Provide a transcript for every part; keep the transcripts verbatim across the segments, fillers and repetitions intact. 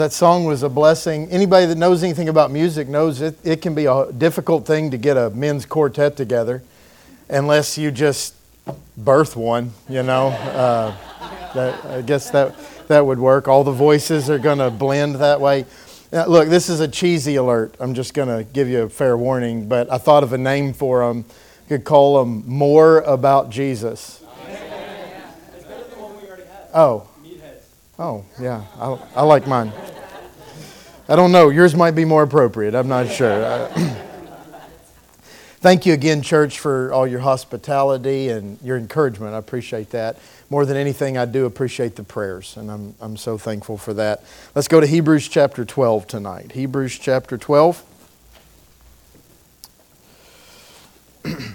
That song was a blessing. Anybody that knows anything about music knows it, it can be a difficult thing to get a men's quartet together unless you just birth one, you know. Uh, that, I guess that, that would work. All the voices are going to blend that way. Now, look, this is a cheesy alert. I'm just going to give you a fair warning, but I thought of a name for them. You could call them More About Jesus. It's better than one we already have. Oh. Oh, yeah. I, I like mine. I don't know. Yours might be more appropriate. I'm not sure. Thank you again, church, for all your hospitality and your encouragement. I appreciate that. More than anything, I do appreciate the prayers, and I'm I'm so thankful for that. Let's go to Hebrews chapter twelve tonight. Hebrews chapter twelve. I'm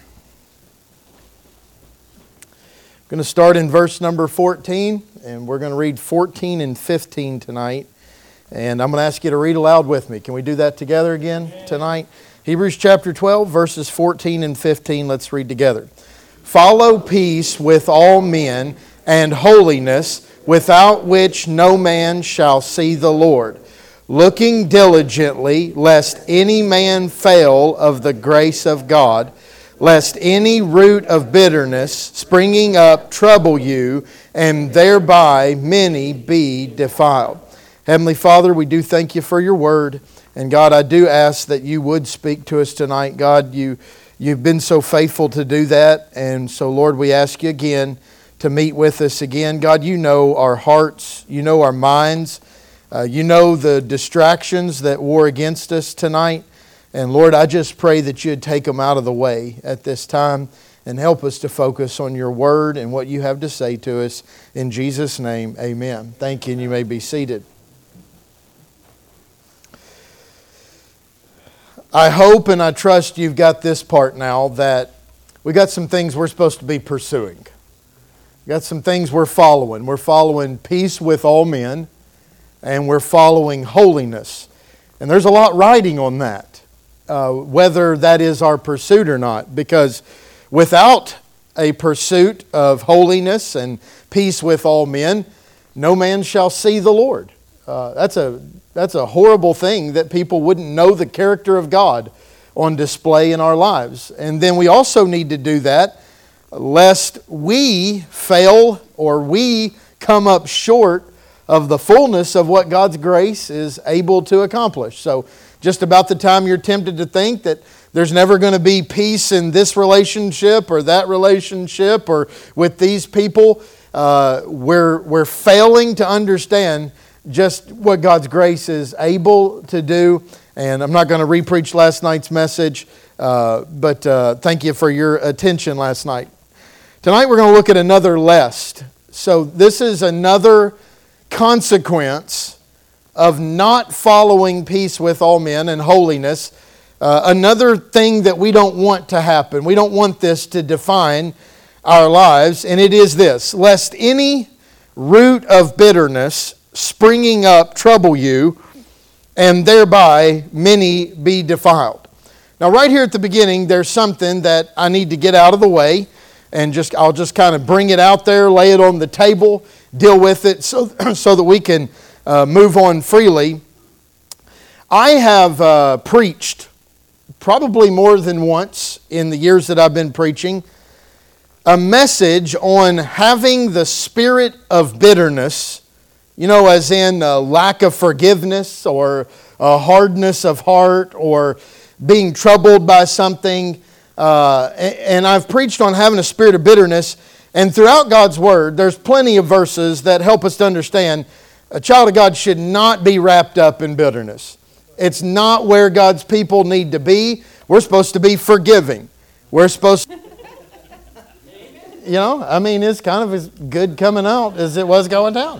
going to start in verse number fourteen, and we're going to read fourteen and fifteen tonight. And I'm going to ask you to read aloud with me. Can we do that together again tonight? Hebrews chapter twelve, verses fourteen and fifteen. Let's read together. Follow peace with all men and holiness, without which no man shall see the Lord. Looking diligently, lest any man fail of the grace of God, lest any root of bitterness springing up trouble you, and thereby many be defiled. Heavenly Father, we do thank you for your word. And God, I do ask that you would speak to us tonight. God, you, you've been so faithful to do that. And so, Lord, we ask you again to meet with us again. God, you know our hearts. You know our minds. Uh, you know the distractions that war against us tonight. And Lord, I just pray that you'd take them out of the way at this time and help us to focus on your word and what you have to say to us. In Jesus' name, amen. Thank you, and you may be seated. I hope and I trust you've got this part now, that we got some things we're supposed to be pursuing. We got some things we're following. We're following peace with all men, and we're following holiness. And there's a lot riding on that, uh, whether that is our pursuit or not. Because without a pursuit of holiness and peace with all men, no man shall see the Lord. Uh, that's a that's a horrible thing, that people wouldn't know the character of God on display in our lives. And then we also need to do that lest we fail or we come up short of the fullness of what God's grace is able to accomplish. So just about the time you're tempted to think that there's never going to be peace in this relationship or that relationship or with these people, uh, we're we're failing to understand just what God's grace is able to do. And I'm not going to re-preach last night's message, uh, but uh, thank you for your attention last night. Tonight we're going to look at another lest. So this is another consequence of not following peace with all men and holiness. Uh, another thing that we don't want to happen. We don't want this to define our lives, and it is this: lest any root of bitterness springing up trouble you, and thereby many be defiled. Now right here at the beginning, there's something that I need to get out of the way, and just I'll just kind of bring it out there, lay it on the table, deal with it so, so that we can uh, move on freely. I have uh, preached probably more than once in the years that I've been preaching a message on having the spirit of bitterness. You know, as in a lack of forgiveness or a hardness of heart or being troubled by something. Uh, and I've preached on having a spirit of bitterness. And throughout God's Word, there's plenty of verses that help us to understand a child of God should not be wrapped up in bitterness. It's not where God's people need to be. We're supposed to be forgiving. We're supposed to... You know, I mean, it's kind of as good coming out as it was going down.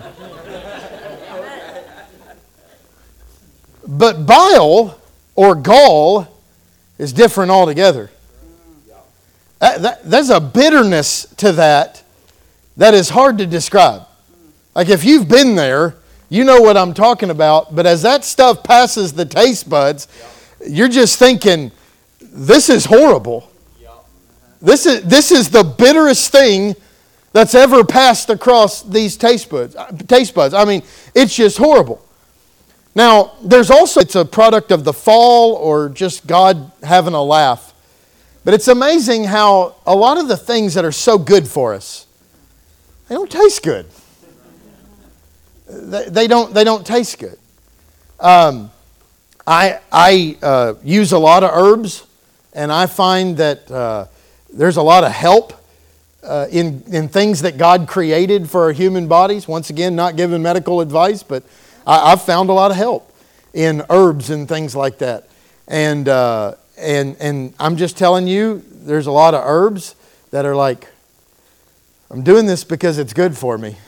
But bile or gall is different altogether. That, that, there's a bitterness to that that is hard to describe. Like if you've been there, you know what I'm talking about. But as that stuff passes the taste buds, you're just thinking, this is horrible. This is, this is the bitterest thing that's ever passed across these taste buds. Taste buds. I mean, it's just horrible. Now, there's also, it's a product of the fall or just God having a laugh. But it's amazing how a lot of the things that are so good for us, they don't taste good. They, they don't. They don't taste good. Um, I I uh, use a lot of herbs, and I find that uh, there's a lot of help uh, in in things that God created for our human bodies. Once again, not giving medical advice, but I, I've found a lot of help in herbs and things like that. And uh, and and I'm just telling you, there's a lot of herbs that are like, I'm doing this because it's good for me.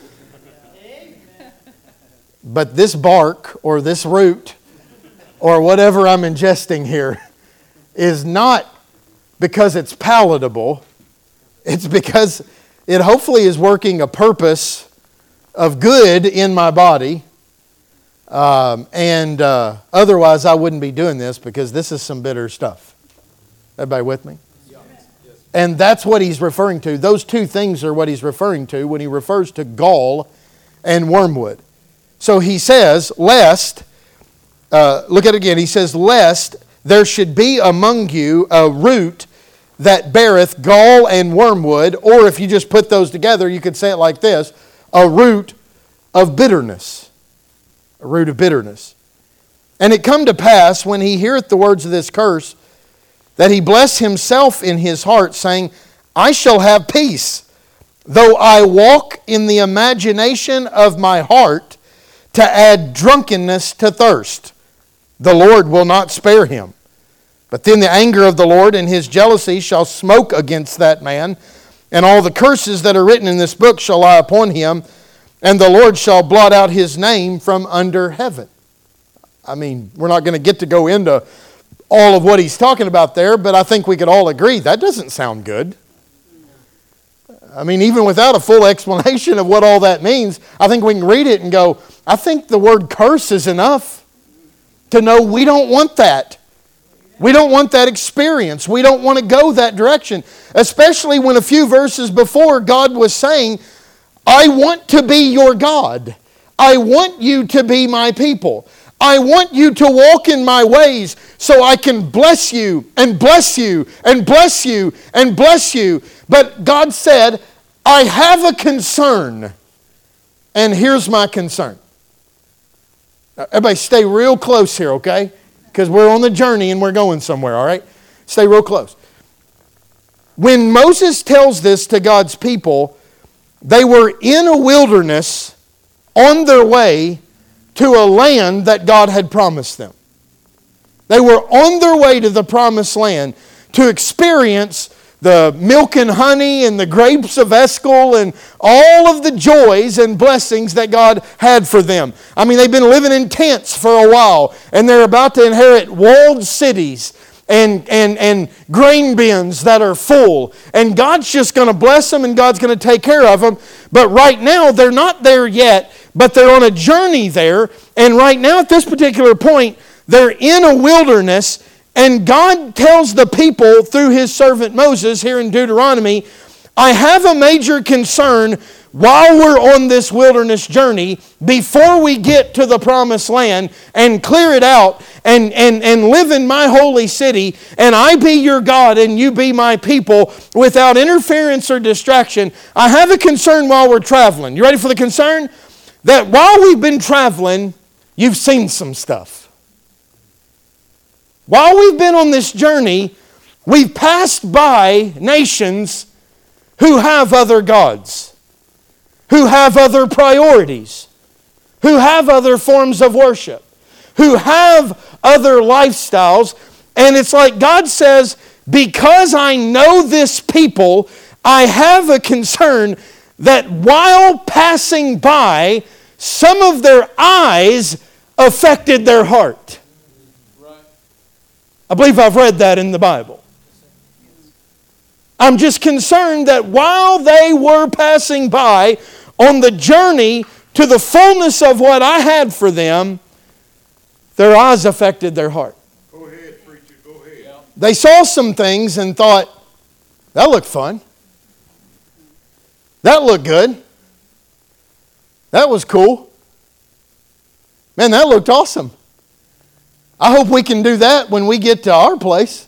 But this bark or this root or whatever I'm ingesting here is not because it's palatable. It's because it hopefully is working a purpose of good in my body. Um, and uh, otherwise I wouldn't be doing this, because this is some bitter stuff. Everybody with me? And that's what he's referring to. Those two things are what he's referring to when he refers to gall and wormwood. So he says, lest, uh, look at it again, he says, lest there should be among you a root that beareth gall and wormwood, or if you just put those together, you could say it like this, a root of bitterness. A root of bitterness. And it come to pass, when he heareth the words of this curse, that he bless himself in his heart, saying, I shall have peace, though I walk in the imagination of my heart, to add drunkenness to thirst. The Lord will not spare him. But then the anger of the Lord and his jealousy shall smoke against that man, and all the curses that are written in this book shall lie upon him, and the Lord shall blot out his name from under heaven. I mean, we're not going to get to go into all of what he's talking about there, but I think we could all agree that doesn't sound good. I mean, even without a full explanation of what all that means, I think we can read it and go, I think the word curse is enough to know we don't want that. We don't want that experience. We don't want to go that direction. Especially when a few verses before God was saying, I want to be your God. I want you to be my people. I want you to walk in my ways so I can bless you and bless you and bless you and bless you. But God said, I have a concern, and here's my concern. Now, everybody stay real close here, okay? Because we're on the journey and we're going somewhere, all right? Stay real close. When Moses tells this to God's people, they were in a wilderness on their way to a land that God had promised them. They were on their way to the promised land to experience the milk and honey and the grapes of Eshcol and all of the joys and blessings that God had for them. I mean, they've been living in tents for a while, and they're about to inherit walled cities and, and, and grain bins that are full. And God's just going to bless them, and God's going to take care of them. But right now, they're not there yet, but they're on a journey there. And right now, at this particular point, they're in a wilderness. And God tells the people through His servant Moses here in Deuteronomy, I have a major concern while we're on this wilderness journey, before we get to the promised land and clear it out and, and, and live in my holy city, and I be your God and you be my people without interference or distraction. I have a concern while we're traveling. You ready for the concern? That while we've been traveling, you've seen some stuff. While we've been on this journey, we've passed by nations who have other gods, who have other priorities, who have other forms of worship, who have other lifestyles. And it's like God says, because I know this people, I have a concern that while passing by, some of their eyes affected their heart. I believe I've read that in the Bible. I'm just concerned that while they were passing by on the journey to the fullness of what I had for them, their eyes affected their heart. Go ahead, preacher, go ahead. They saw some things and thought, that looked fun. That looked good. That was cool. Man, that looked awesome. I hope we can do that when we get to our place.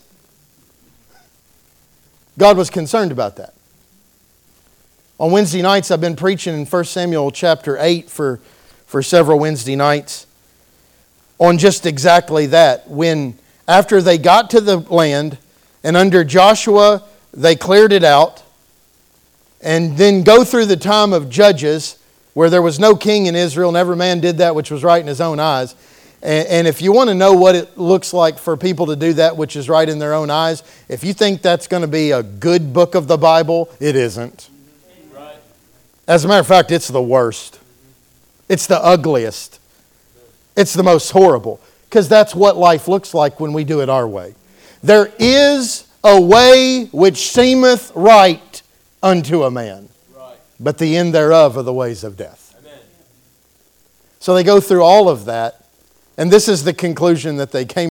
God was concerned about that. On Wednesday nights, I've been preaching in First Samuel chapter eight for, for several Wednesday nights on just exactly that. When, after they got to the land, and under Joshua, they cleared it out, and then go through the time of Judges, where there was no king in Israel, and every man did that which was right in his own eyes. And, and if you want to know what it looks like for people to do that which is right in their own eyes, if you think that's going to be a good book of the Bible, it isn't. Right. As a matter of fact, it's the worst. It's the ugliest. It's the most horrible. Because that's what life looks like when we do it our way. There is a way which seemeth right unto a man, Right. but the end thereof are the ways of death. Amen. So they go through all of that, and this is the conclusion that they came to.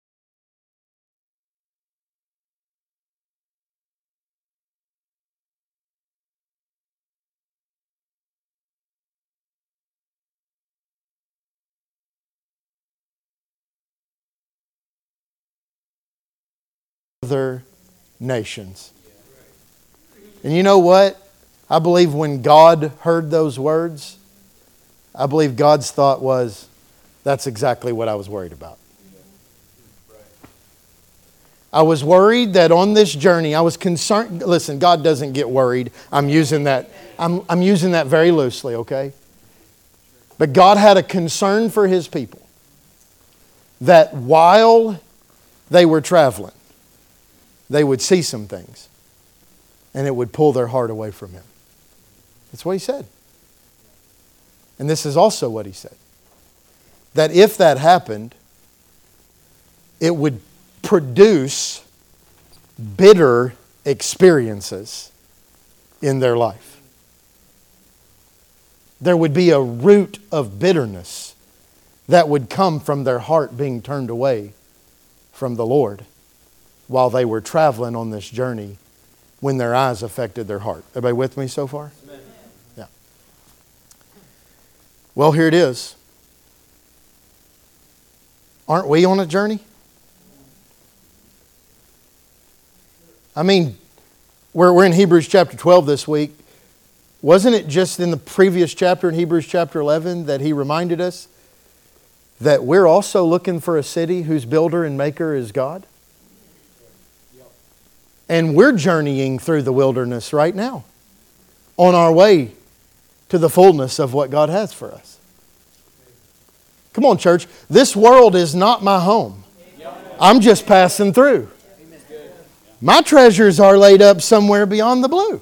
Other nations. And you know what? I believe when God heard those words, I believe God's thought was, that's exactly what I was worried about. I was worried that on this journey, I was concerned. Listen, God doesn't get worried. I'm using that, I'm, I'm using that very loosely, okay? But God had a concern for His people that while they were traveling, they would see some things, and it would pull their heart away from Him. That's what He said. And this is also what He said. That if that happened, it would produce bitter experiences in their life. There would be a root of bitterness that would come from their heart being turned away from the Lord while they were traveling on this journey when their eyes affected their heart. Everybody with me so far? Amen. Yeah. Well, here it is. Aren't we on a journey? I mean, we're, we're in Hebrews chapter twelve this week. Wasn't it just in the previous chapter, in Hebrews chapter eleven, that he reminded us that we're also looking for a city whose builder and maker is God? And we're journeying through the wilderness right now, on our way to the fullness of what God has for us. Come on, church. This world is not my home. I'm just passing through. My treasures are laid up somewhere beyond the blue.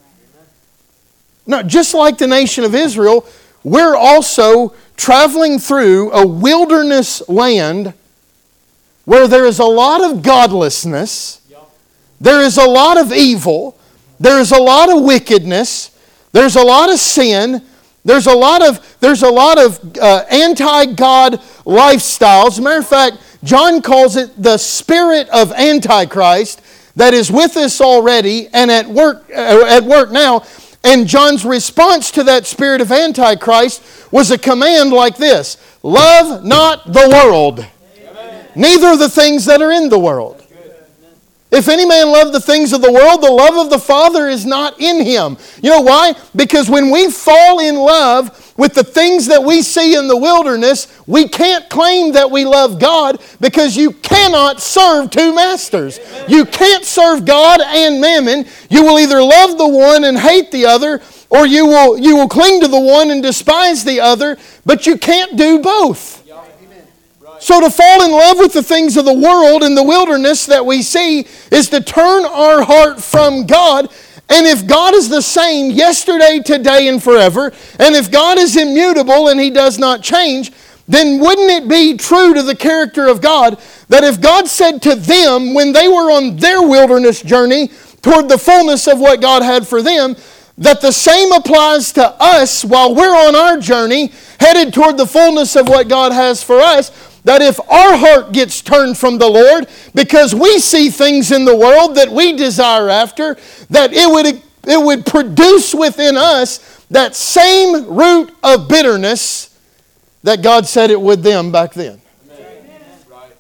No, just like the nation of Israel, we're also traveling through a wilderness land where there is a lot of godlessness. There is a lot of evil. There is a lot of wickedness. There's a lot of sin. There's a lot of, there's a lot of uh, anti-God lifestyles. As a matter of fact, John calls it the spirit of Antichrist that is with us already and at work, uh, at work now. And John's response to that spirit of Antichrist was a command like this: love not the world, Amen. Neither the things that are in the world. If any man love the things of the world, the love of the Father is not in him. You know why? Because when we fall in love with the things that we see in the wilderness, we can't claim that we love God, because you cannot serve two masters. You can't serve God and mammon. You will either love the one and hate the other, or you will, you will cling to the one and despise the other, but you can't do both. So to fall in love with the things of the world in the wilderness that we see is to turn our heart from God. And if God is the same yesterday, today, and forever, and if God is immutable and He does not change, then wouldn't it be true to the character of God that if God said to them when they were on their wilderness journey toward the fullness of what God had for them, that the same applies to us while we're on our journey headed toward the fullness of what God has for us? That if our heart gets turned from the Lord because we see things in the world that we desire after, that it would, it would produce within us that same root of bitterness that God said it would them back then. Amen. Right.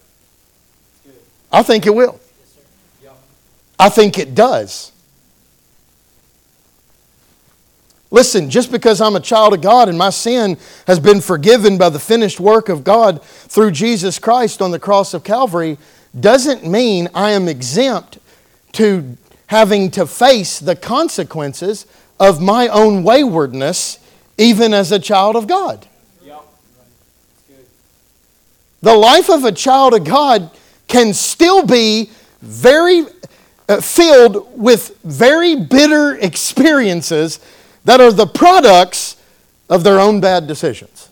I think it will. I think it does. Listen, just because I'm a child of God and my sin has been forgiven by the finished work of God through Jesus Christ on the cross of Calvary doesn't mean I am exempt to having to face the consequences of my own waywardness even as a child of God. The life of a child of God can still be very uh, filled with very bitter experiences that are the products of their own bad decisions.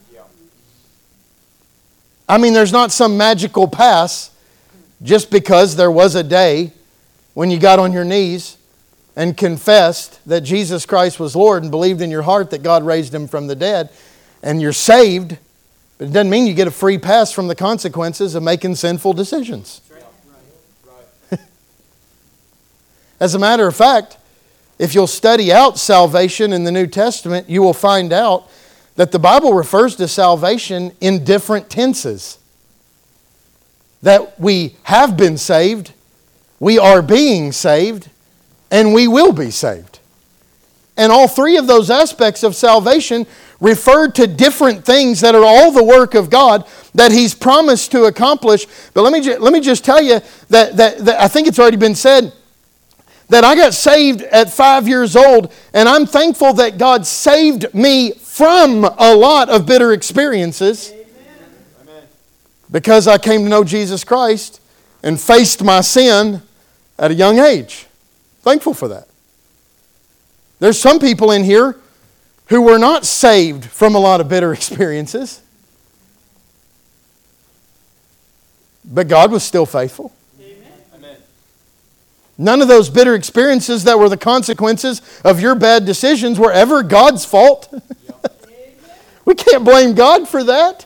I mean, there's not some magical pass just because there was a day when you got on your knees and confessed that Jesus Christ was Lord and believed in your heart that God raised Him from the dead and you're saved. But it doesn't mean you get a free pass from the consequences of making sinful decisions. As a matter of fact, if you'll study out salvation in the New Testament, you will find out that the Bible refers to salvation in different tenses. That we have been saved, we are being saved, and we will be saved. And all three of those aspects of salvation refer to different things that are all the work of God that He's promised to accomplish. But let me, ju- let me just tell you that, that, that I think it's already been said, that I got saved at five years old, and I'm thankful that God saved me from a lot of bitter experiences. Amen. Because I came to know Jesus Christ and faced my sin at a young age. Thankful for that. There's some people in here who were not saved from a lot of bitter experiences, but God was still faithful. None of those bitter experiences that were the consequences of your bad decisions were ever God's fault. We can't blame God for that.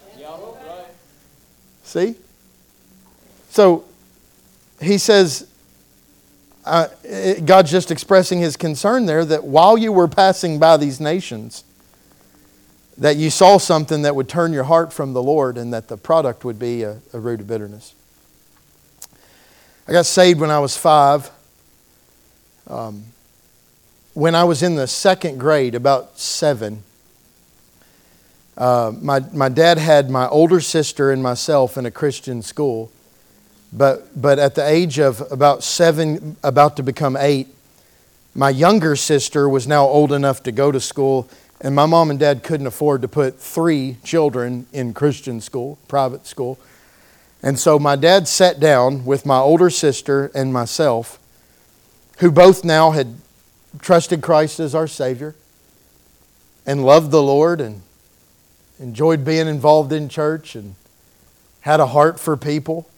See? So, he says, uh, God's just expressing His concern there that while you were passing by these nations, that you saw something that would turn your heart from the Lord and that the product would be a, a root of bitterness. I got saved when I was five. Um, when I was in the second grade, about seven, uh, my, my dad had my older sister and myself in a Christian school. But, but at the age of about seven, about to become eight, my younger sister was now old enough to go to school, and my mom and dad couldn't afford to put three children in Christian school, private school. And so my dad sat down with my older sister and myself, who both now had trusted Christ as our Savior and loved the Lord and enjoyed being involved in church and had a heart for people.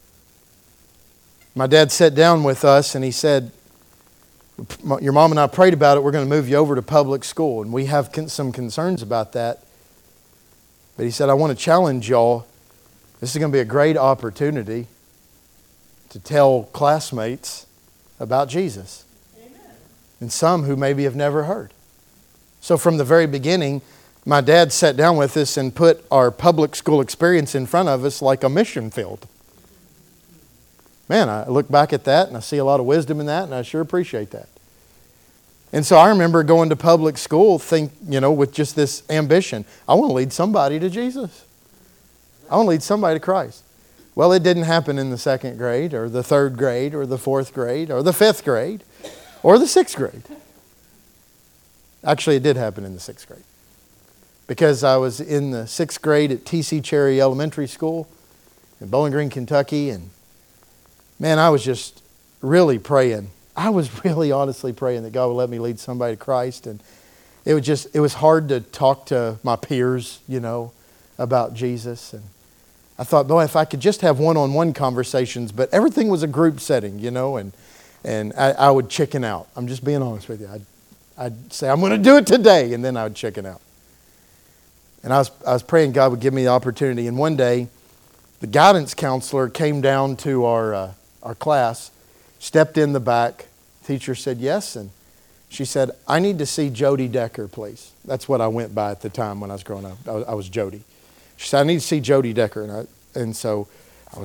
My dad sat down with us and he said, your mom and I prayed about it, we're going to move you over to public school, and we have some concerns about that. But he said, I want to challenge y'all. This is going to be a great opportunity to tell classmates about Jesus. Amen. And some who maybe have never heard. So from the very beginning, my dad sat down with us and put our public school experience in front of us like a mission field. Man, I look back at that and I see a lot of wisdom in that, and I sure appreciate that. And so I remember going to public school, think, you know, with just this ambition. I want to lead somebody to Jesus. I want to lead somebody to Christ. Well, it didn't happen in the second grade or the third grade or the fourth grade or the fifth grade or the sixth grade. Actually, it did happen in the sixth grade. Because I was in the sixth grade at T C Cherry Elementary School in Bowling Green, Kentucky. And man, I was just really praying. I was really honestly praying that God would let me lead somebody to Christ. And it was just, it was hard to talk to my peers, you know, about Jesus. And I thought, boy, if I could just have one-on-one conversations, but everything was a group setting, you know, and and I, I would chicken out. I'm just being honest with you. I'd, I'd say, I'm going to do it today, and then I would chicken out. And I was I was praying God would give me the opportunity. And one day, the guidance counselor came down to our uh, our class, stepped in the back. Teacher said yes, and she said, I need to see Jody Decker, please. That's what I went by at the time when I was growing up. I was, I was Jody. She said, I need to see Jody Decker. And, I, and so I was like,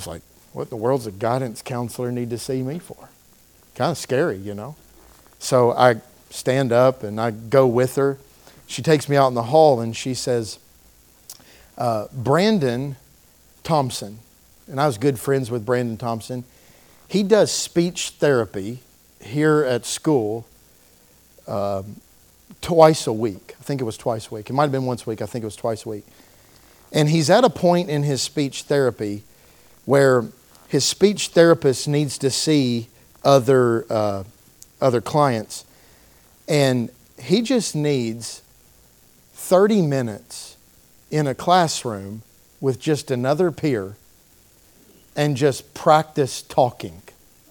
what in the world's a guidance counselor need to see me for? Kind of scary, you know. So I stand up and I go with her. She takes me out in the hall and she says, uh, Brandon Thompson, and I was good friends with Brandon Thompson. He does speech therapy here at school um, twice a week. I think it was twice a week. It might have been once a week. I think it was twice a week. And he's at a point in his speech therapy where his speech therapist needs to see other uh, other clients. And he just needs thirty minutes in a classroom with just another peer and just practice talking.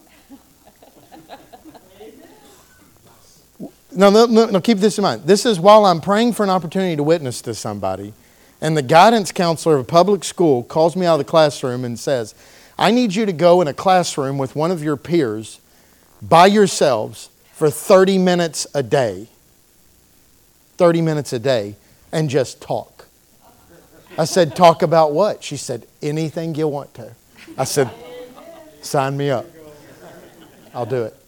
No, no, no, no, keep this in mind. This is while I'm praying for an opportunity to witness to somebody, and the guidance counselor of a public school calls me out of the classroom and says, I need you to go in a classroom with one of your peers by yourselves for thirty minutes a day. thirty minutes a day and just talk. I said, talk about what? She said, anything you want to. I said, sign me up. I'll do it.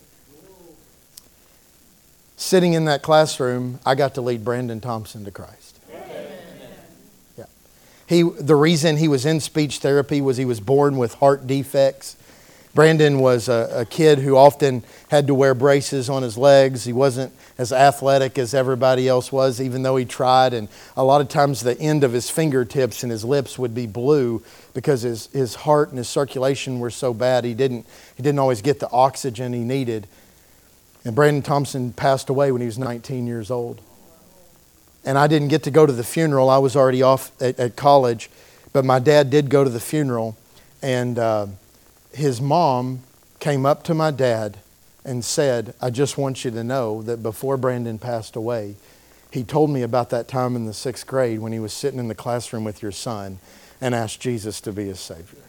Sitting in that classroom, I got to lead Brandon Thompson to Christ. Yeah. He, the reason he was in speech therapy was he was born with heart defects. Brandon was a, a kid who often had to wear braces on his legs. He wasn't as athletic as everybody else was, even though he tried. And a lot of times the end of his fingertips and his lips would be blue because his, his heart and his circulation were so bad. He didn't, he didn't always get the oxygen he needed. And Brandon Thompson passed away when he was nineteen years old. And I didn't get to go to the funeral. I was already off at, at college. But my dad did go to the funeral. And uh, his mom came up to my dad and said, I just want you to know that before Brandon passed away, he told me about that time in the sixth grade when he was sitting in the classroom with your son and asked Jesus to be his Savior.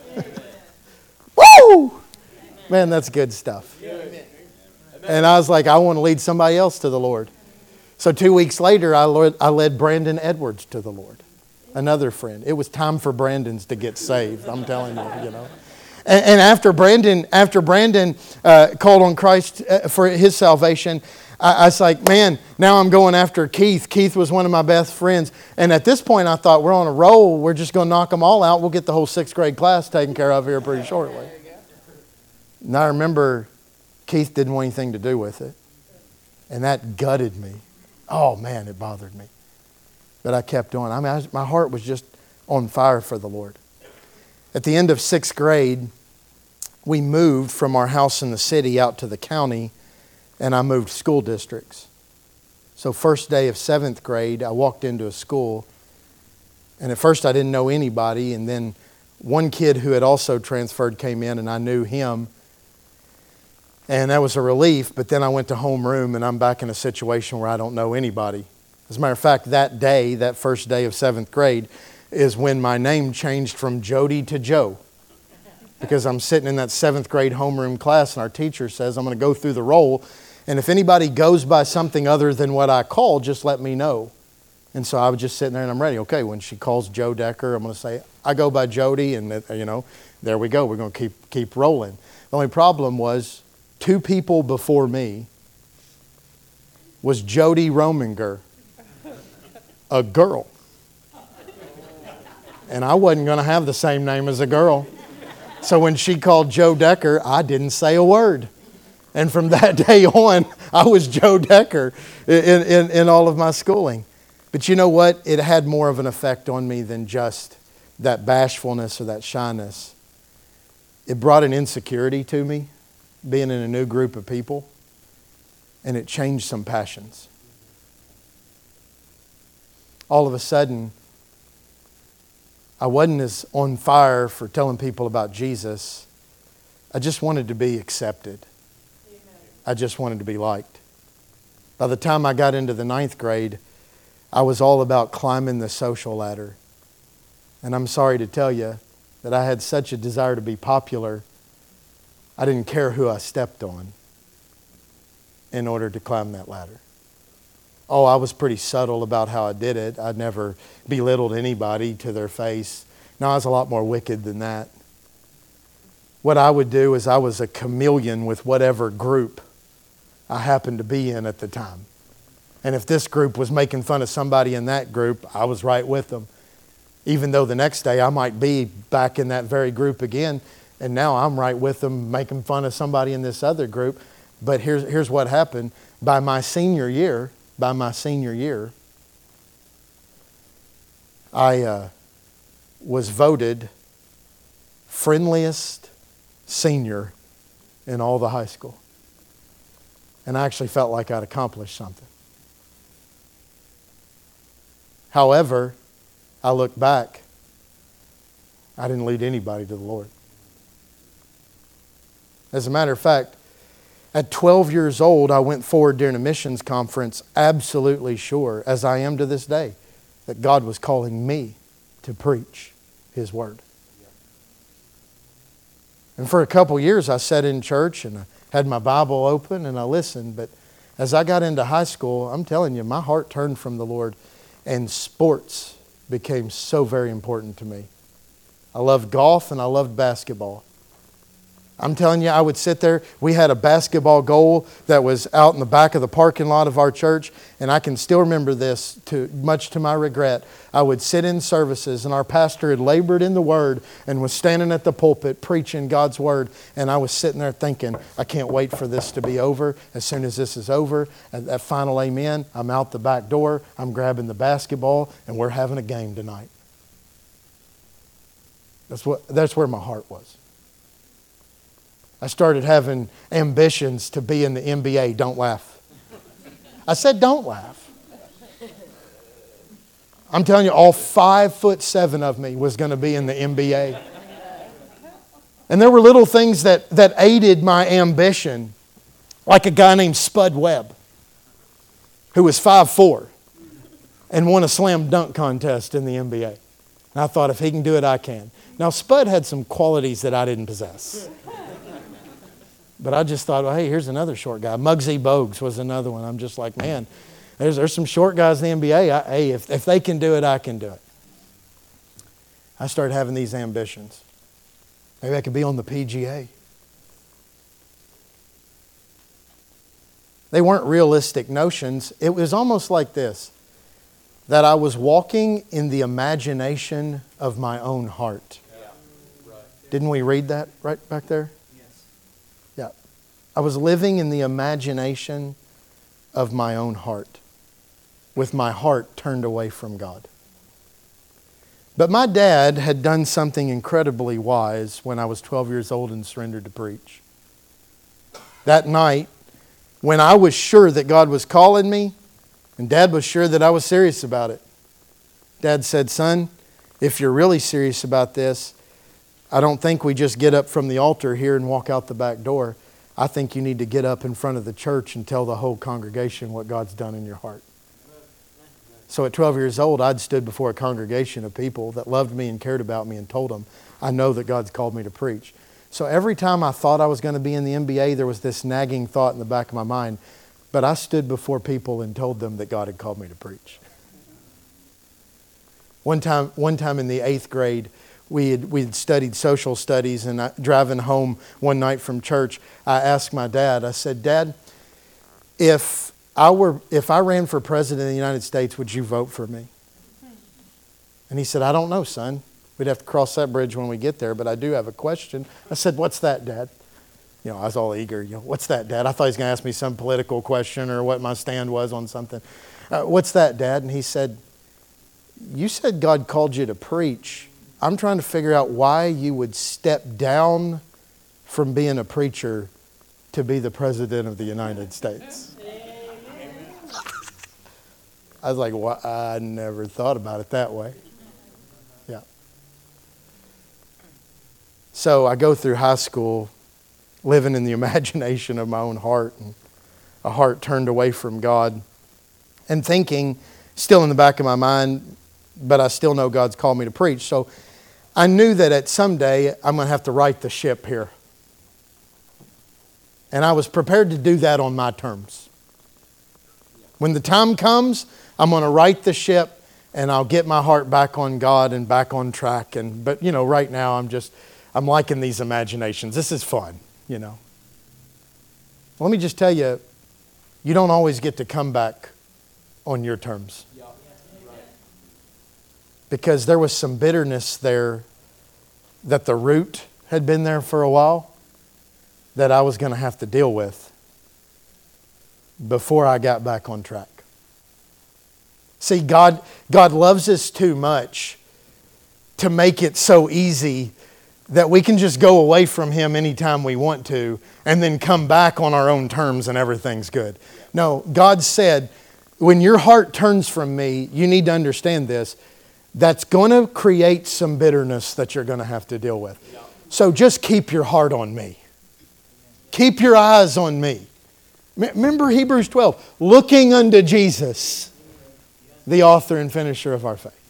Woo! Man, that's good stuff. And I was like, I want to lead somebody else to the Lord. So two weeks later, I led, I led Brandon Edwards to the Lord, another friend. It was time for Brandon's to get saved, I'm telling you, you know. And, and after Brandon, after Brandon uh, called on Christ for his salvation, I, I was like, man, now I'm going after Keith. Keith was one of my best friends. And at this point, I thought, we're on a roll. We're just going to knock them all out. We'll get the whole sixth grade class taken care of here pretty shortly. And I remember Keith didn't want anything to do with it. And that gutted me. Oh, man, it bothered me. But I kept on. I mean, I was, my heart was just on fire for the Lord. At the end of sixth grade, we moved from our house in the city out to the county, and I moved school districts. So first day of seventh grade, I walked into a school, and at first I didn't know anybody, and then one kid who had also transferred came in, and I knew him. And that was a relief, but then I went to homeroom and I'm back in a situation where I don't know anybody. As a matter of fact, that day, that first day of seventh grade, is when my name changed from Jody to Joe. Because I'm sitting in that seventh grade homeroom class and our teacher says, I'm going to go through the roll. And if anybody goes by something other than what I call, just let me know. And so I was just sitting there and I'm ready. Okay, when she calls Joe Decker, I'm going to say, I go by Jody. And, you know, there we go. We're going to keep keep rolling. The only problem was, two people before me was Jody Rominger, a girl. And I wasn't going to have the same name as a girl. So when she called Joe Decker, I didn't say a word. And from that day on, I was Joe Decker in, in, in all of my schooling. But you know what? It had more of an effect on me than just that bashfulness or that shyness. It brought an insecurity to me, being in a new group of people, and it changed some passions. All of a sudden, I wasn't as on fire for telling people about Jesus. I just wanted to be accepted. Amen. I just wanted to be liked. By the time I got into the ninth grade, I was all about climbing the social ladder. And I'm sorry to tell you that I had such a desire to be popular, I didn't care who I stepped on in order to climb that ladder. Oh, I was pretty subtle about how I did it. I never belittled anybody to their face. No, I was a lot more wicked than that. what I would do is I was a chameleon with whatever group I happened to be in at the time. And if this group was making fun of somebody in that group, I was right with them. Even though the next day I might be back in that very group again, and now I'm right with them making fun of somebody in this other group. But here's, here's what happened. By my senior year, by my senior year, I uh, was voted friendliest senior in all the high school. And I actually felt like I'd accomplished something. However, I look back, I didn't lead anybody to the Lord. As a matter of fact, at twelve years old, I went forward during a missions conference, absolutely sure, as I am to this day, that God was calling me to preach His Word. And for a couple years, I sat in church and I had my Bible open and I listened. But as I got into high school, I'm telling you, my heart turned from the Lord, and sports became so very important to me. I loved golf and I loved basketball. I'm telling you, I would sit there. We had a basketball goal that was out in the back of the parking lot of our church, and I can still remember this, to much to my regret. I would sit in services, and our pastor had labored in the Word and was standing at the pulpit preaching God's Word, and I was sitting there thinking, I can't wait for this to be over. As soon as this is over, at that final amen, I'm out the back door, I'm grabbing the basketball, and we're having a game tonight. That's what. That's where my heart was. I started having ambitions to be in the N B A. Don't laugh. I said, don't laugh. I'm telling you, all five foot seven of me was going to be in the N B A. And there were little things that, that aided my ambition, like a guy named Spud Webb, who was five foot four and won a slam dunk contest in the N B A. And I thought, if he can do it, I can. Now, Spud had some qualities that I didn't possess. But I just thought, well, hey, here's another short guy. Muggsy Bogues was another one. I'm just like, man, there's, there's some short guys in the N B A. I, hey, if, if they can do it, I can do it. I started having these ambitions. Maybe I could be on the P G A. They weren't realistic notions. It was almost like this, that I was walking in the imagination of my own heart. Yeah. Right. Didn't we read that right back there? I was living in the imagination of my own heart, with my heart turned away from God. But my dad had done something incredibly wise when I was twelve years old and surrendered to preach. That night, when I was sure that God was calling me, and Dad was sure that I was serious about it, Dad said, son, if you're really serious about this, I don't think we just get up from the altar here and walk out the back door. I think you need to get up in front of the church and tell the whole congregation what God's done in your heart. So at twelve years old, I'd stood before a congregation of people that loved me and cared about me and told them, I know that God's called me to preach. So every time I thought I was going to be in the N B A, there was this nagging thought in the back of my mind. But I stood before people and told them that God had called me to preach. One time, one time in the eighth grade, We had, we had studied social studies, and I, driving home one night from church, I asked my dad, I said, Dad, if I were, if I ran for president of the United States, would you vote for me? And he said, I don't know, son. We'd have to cross that bridge when we get there, but I do have a question. I said, what's that, Dad? You know, I was all eager. You know, what's that, Dad? I thought he was going to ask me some political question or what my stand was on something. Uh, what's that, Dad? And he said, you said God called you to preach. I'm trying to figure out why you would step down from being a preacher to be the President of the United States. I was like, well, I never thought about it that way. Yeah. So I go through high school living in the imagination of my own heart, and a heart turned away from God, and thinking, still in the back of my mind, but I still know God's called me to preach. So I knew that at some day I'm going to have to right the ship here. And I was prepared to do that on my terms. When the time comes, I'm going to right the ship and I'll get my heart back on God and back on track. And but you know, right now I'm just I'm liking these imaginations. This is fun, you know. Let me just tell you, you don't always get to come back on your terms. Because there was some bitterness there that the root had been there for a while that I was going to have to deal with before I got back on track. See, God, God loves us too much to make it so easy that we can just go away from Him anytime we want to and then come back on our own terms and everything's good. No, God said, when your heart turns from me, you need to understand this, that's going to create some bitterness that you're going to have to deal with. So just keep your heart on me. Keep your eyes on me. Remember Hebrews twelve, looking unto Jesus, the author and finisher of our faith.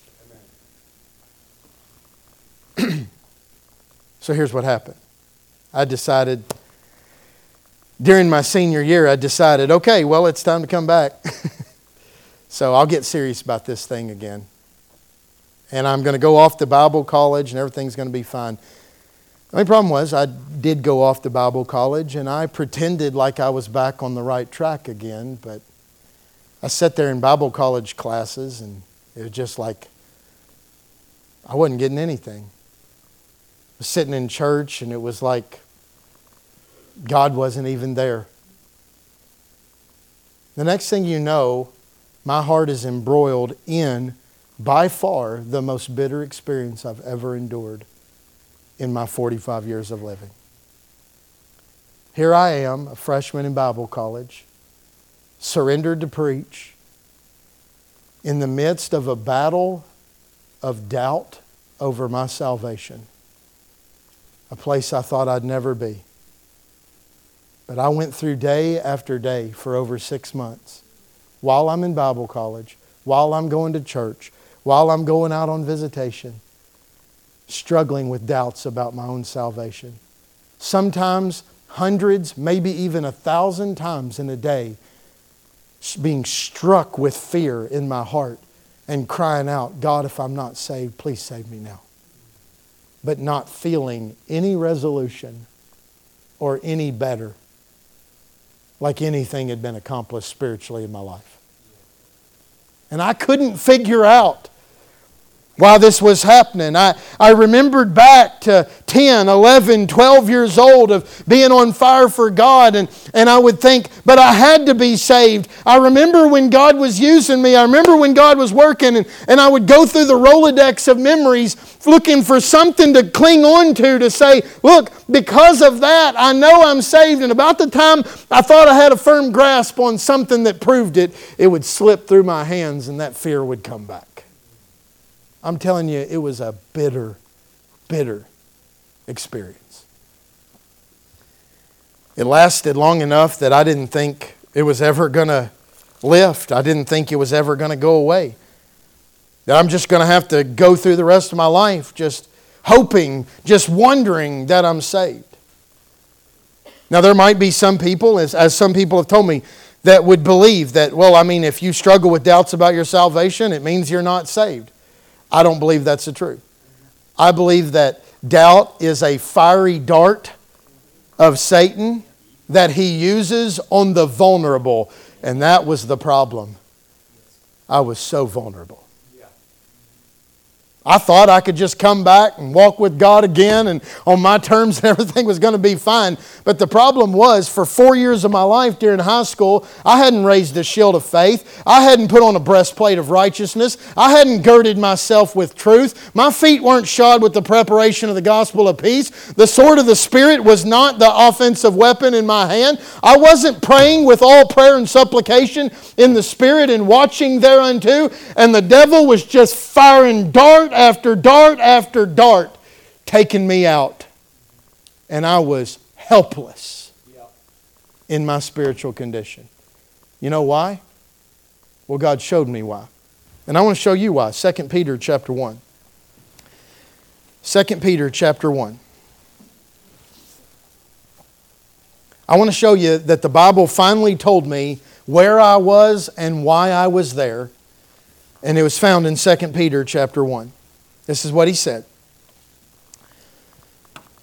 So here's what happened. I decided, during my senior year, I decided, okay, well, it's time to come back. So I'll get serious about this thing again. And I'm going to go off to Bible college and everything's going to be fine. The only problem was I did go off to Bible college and I pretended like I was back on the right track again. But I sat there in Bible college classes and it was just like I wasn't getting anything. I was sitting in church and it was like God wasn't even there. The next thing you know, my heart is embroiled in, by far, the most bitter experience I've ever endured in my forty-five years of living. Here I am, a freshman in Bible college, surrendered to preach, in the midst of a battle of doubt over my salvation. A place I thought I'd never be. But I went through day after day for over six months while I'm in Bible college, while I'm going to church, while I'm going out on visitation, struggling with doubts about my own salvation. Sometimes hundreds, maybe even a thousand times in a day, being struck with fear in my heart and crying out, God, if I'm not saved, please save me now. But not feeling any resolution or any better, like anything had been accomplished spiritually in my life. And I couldn't figure out while this was happening. I, I remembered back to ten, eleven, twelve years old of being on fire for God, and, and I would think, but I had to be saved. I remember when God was using me. I remember when God was working, and, and I would go through the Rolodex of memories looking for something to cling on to, to say, look, because of that, I know I'm saved. And about the time I thought I had a firm grasp on something that proved it, it would slip through my hands and that fear would come back. I'm telling you, it was a bitter, bitter experience. It lasted long enough that I didn't think it was ever going to lift. I didn't think it was ever going to go away. That I'm just going to have to go through the rest of my life just hoping, just wondering that I'm saved. Now, there might be some people, as, as some people have told me, that would believe that, well, I mean, if you struggle with doubts about your salvation, it means you're not saved. I don't believe that's the truth. I believe that doubt is a fiery dart of Satan that he uses on the vulnerable. And that was the problem. I was so vulnerable. I thought I could just come back and walk with God again and on my terms and everything was going to be fine. But the problem was, for four years of my life during high school, I hadn't raised a shield of faith. I hadn't put on a breastplate of righteousness. I hadn't girded myself with truth. My feet weren't shod with the preparation of the gospel of peace. The sword of the Spirit was not the offensive weapon in my hand. I wasn't praying with all prayer and supplication in the Spirit and watching thereunto. And the devil was just firing dart after dart after dart, taking me out. And I was helpless in my spiritual condition. You know why? Well, God showed me why. And I want to show you why. Second Peter chapter one. Second Peter chapter one. I want to show you that the Bible finally told me where I was and why I was there. And it was found in Second Peter chapter one. This is what he said.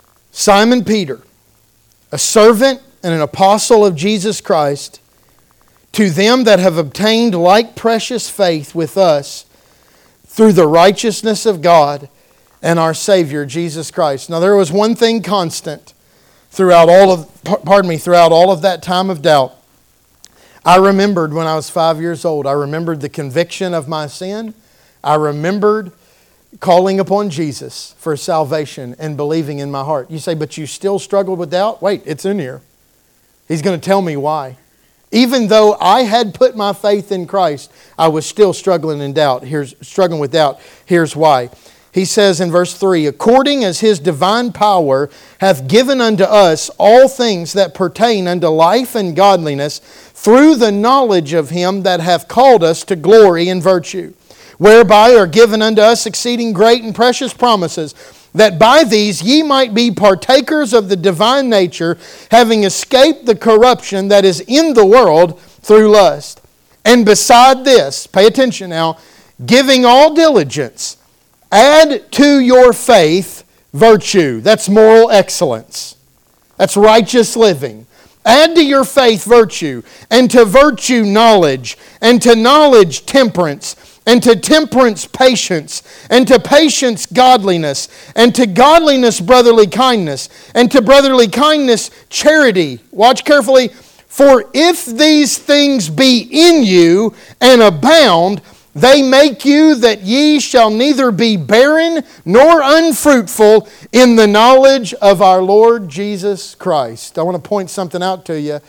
Simon Peter, a servant and an apostle of Jesus Christ, to them that have obtained like precious faith with us through the righteousness of God and our Savior Jesus Christ. Now there was one thing constant throughout all of, pardon me, throughout all of that time of doubt. I remembered when I was five years old, I remembered the conviction of my sin. I remembered calling upon Jesus for salvation and believing in my heart. You say, but you still struggled with doubt? Wait, it's in here. He's going to tell me why. Even though I had put my faith in Christ, I was still struggling in doubt. Here's struggling with doubt. Here's why. He says in verse three, according as His divine power hath given unto us all things that pertain unto life and godliness, through the knowledge of Him that hath called us to glory and virtue, whereby are given unto us exceeding great and precious promises, that by these ye might be partakers of the divine nature, having escaped the corruption that is in the world through lust. And beside this, pay attention now, giving all diligence, add to your faith virtue. That's moral excellence. That's righteous living. Add to your faith virtue, and to virtue knowledge, and to knowledge temperance, and to temperance patience, and to patience godliness, and to godliness brotherly kindness, and to brotherly kindness charity. Watch carefully. For if these things be in you and abound, they make you that ye shall neither be barren nor unfruitful in the knowledge of our Lord Jesus Christ. I want to point something out to you.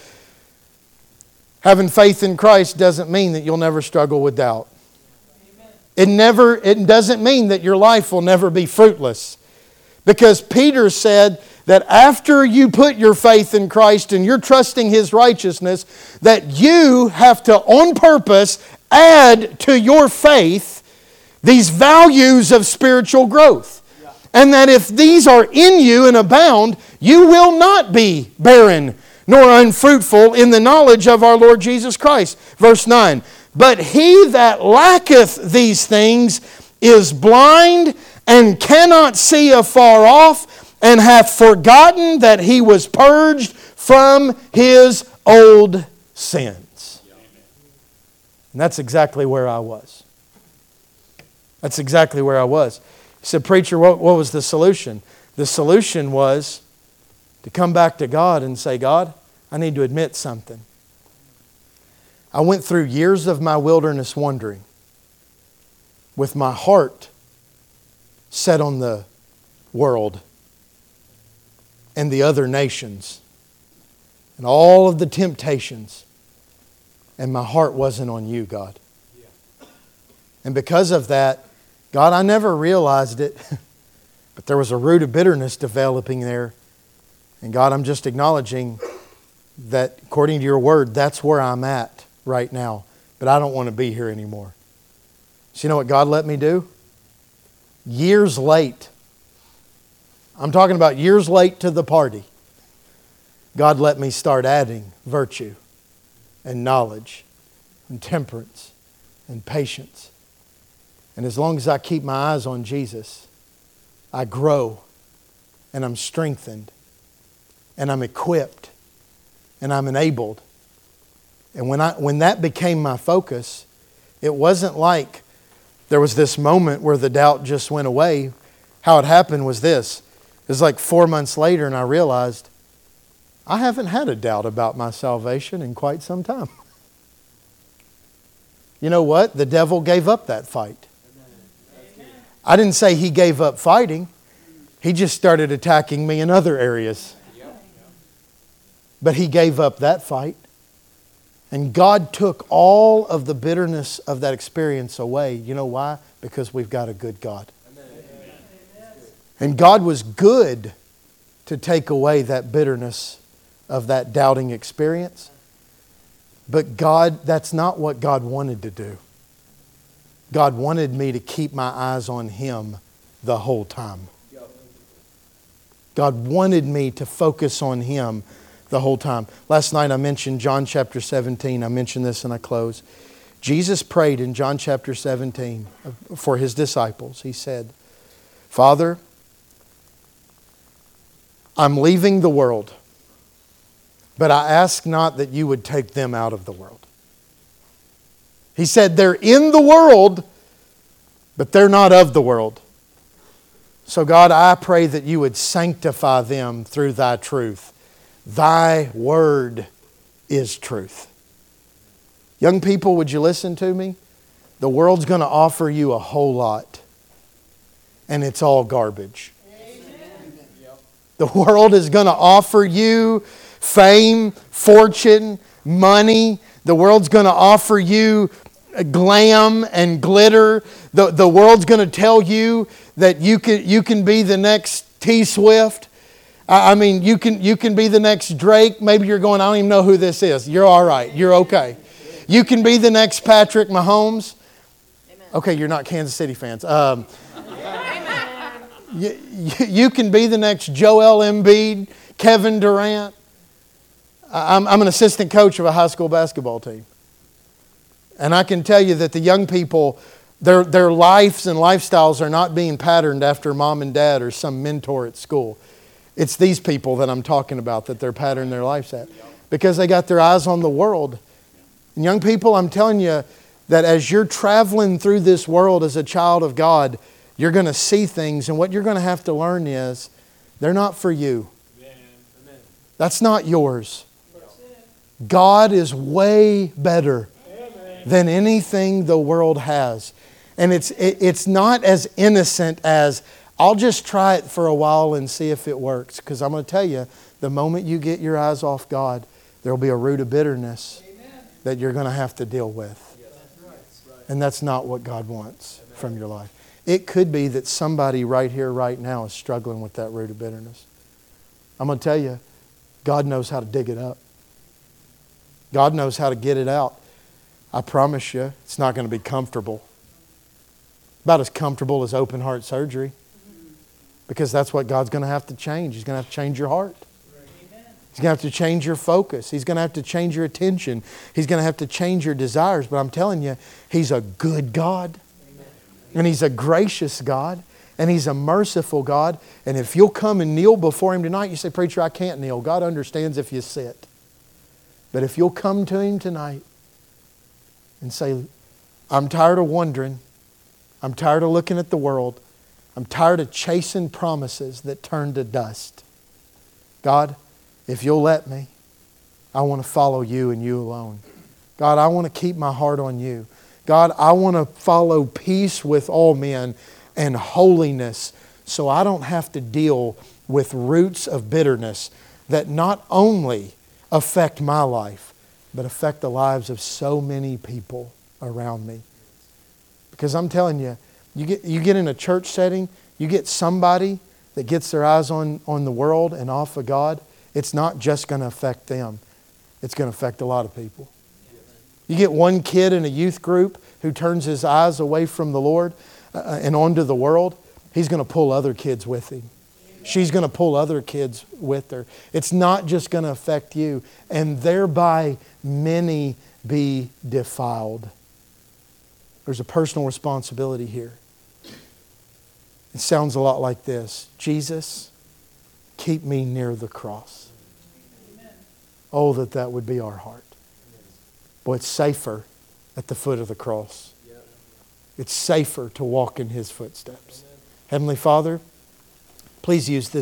Having faith in Christ doesn't mean that you'll never struggle with doubt. It never, it doesn't mean that your life will never be fruitless. Because Peter said that after you put your faith in Christ and you're trusting His righteousness, that you have to, on purpose, add to your faith these values of spiritual growth. And that if these are in you and abound, you will not be barren nor unfruitful in the knowledge of our Lord Jesus Christ. Verse nine, but he that lacketh these things is blind and cannot see afar off, and hath forgotten that he was purged from his old sins. And that's exactly where I was. That's exactly where I was. He said, preacher, what, what was the solution? The solution was to come back to God and say, God, I need to admit something. I went through years of my wilderness wandering with my heart set on the world and the other nations and all of the temptations. And my heart wasn't on you, God. And because of that, God, I never realized it, but there was a root of bitterness developing there. And God, I'm just acknowledging that according to your word, that's where I'm at right now. But I don't want to be here anymore. So you know what God let me do? Years late. I'm talking about years late to the party. God let me start adding virtue and knowledge and temperance and patience. And as long as I keep my eyes on Jesus, I grow and I'm strengthened and I'm equipped and I'm enabled. And when I when that became my focus, it wasn't like there was this moment where the doubt just went away. How it happened was this. It was like four months later and I realized I haven't had a doubt about my salvation in quite some time. You know what? The devil gave up that fight. I didn't say he gave up fighting. He just started attacking me in other areas. But he gave up that fight. And God took all of the bitterness of that experience away. You know why? Because we've got a good God. And God was good to take away that bitterness of that doubting experience. But God, that's not what God wanted to do. God wanted me to keep my eyes on Him the whole time. God wanted me to focus on Him the whole time. Last night I mentioned John chapter seventeen. I mentioned this and I close. Jesus prayed in John chapter seventeen for His disciples. He said, Father, I'm leaving the world, but I ask not that you would take them out of the world. He said they're in the world, but they're not of the world. So God, I pray that you would sanctify them through thy truth. Thy word is truth. Young people, would you listen to me? The world's going to offer you a whole lot, and it's all garbage. Amen. The world is going to offer you fame, fortune, money. The world's going to offer you glam and glitter. The, the world's going to tell you that you can, you can be the next T Swift. I mean, you can, you can be the next Drake. Maybe you're going, I don't even know who this is. You're all right. You're okay. You can be the next Patrick Mahomes. Okay, you're not Kansas City fans. Um, you, you can be the next Joel Embiid, Kevin Durant. I'm, I'm an assistant coach of a high school basketball team. And I can tell you that the young people, their, their lives and lifestyles are not being patterned after mom and dad or some mentor at school. It's these people that I'm talking about that they're patterning their lives at. Because they got their eyes on the world. And young people, I'm telling you that as you're traveling through this world as a child of God, you're going to see things. And what you're going to have to learn is they're not for you. That's not yours. God is way better than anything the world has. And it's it, it's not as innocent as, I'll just try it for a while and see if it works. Because I'm going to tell you, the moment you get your eyes off God, there'll be a root of bitterness that you're going to have to deal with. And that's not what God wants from your life. It could be that somebody right here, right now is struggling with that root of bitterness. I'm going to tell you, God knows how to dig it up. God knows how to get it out. I promise you, it's not going to be comfortable. About as comfortable as open heart surgery. Because that's what God's going to have to change. He's going to have to change your heart. He's going to have to change your focus. He's going to have to change your attention. He's going to have to change your desires. But I'm telling you, He's a good God. And He's a gracious God. And He's a merciful God. And if you'll come and kneel before Him tonight, you say, preacher, I can't kneel. God understands if you sit. But if you'll come to Him tonight and say, I'm tired of wondering. I'm tired of looking at the world. I'm tired of chasing promises that turn to dust. God, if you'll let me, I want to follow you and you alone. God, I want to keep my heart on you. God, I want to follow peace with all men and holiness so I don't have to deal with roots of bitterness that not only affect my life, but affect the lives of so many people around me. Because I'm telling you, you get, you get in a church setting, you get somebody that gets their eyes on, on the world and off of God, it's not just going to affect them. It's going to affect a lot of people. You get one kid in a youth group who turns his eyes away from the Lord uh, and onto the world, he's going to pull other kids with him. She's going to pull other kids with her. It's not just going to affect you. And thereby many be defiled. There's a personal responsibility here. It sounds a lot like this. Jesus, keep me near the cross. Oh, that that would be our heart. Boy, it's safer at the foot of the cross. It's safer to walk in His footsteps. Heavenly Father, please use this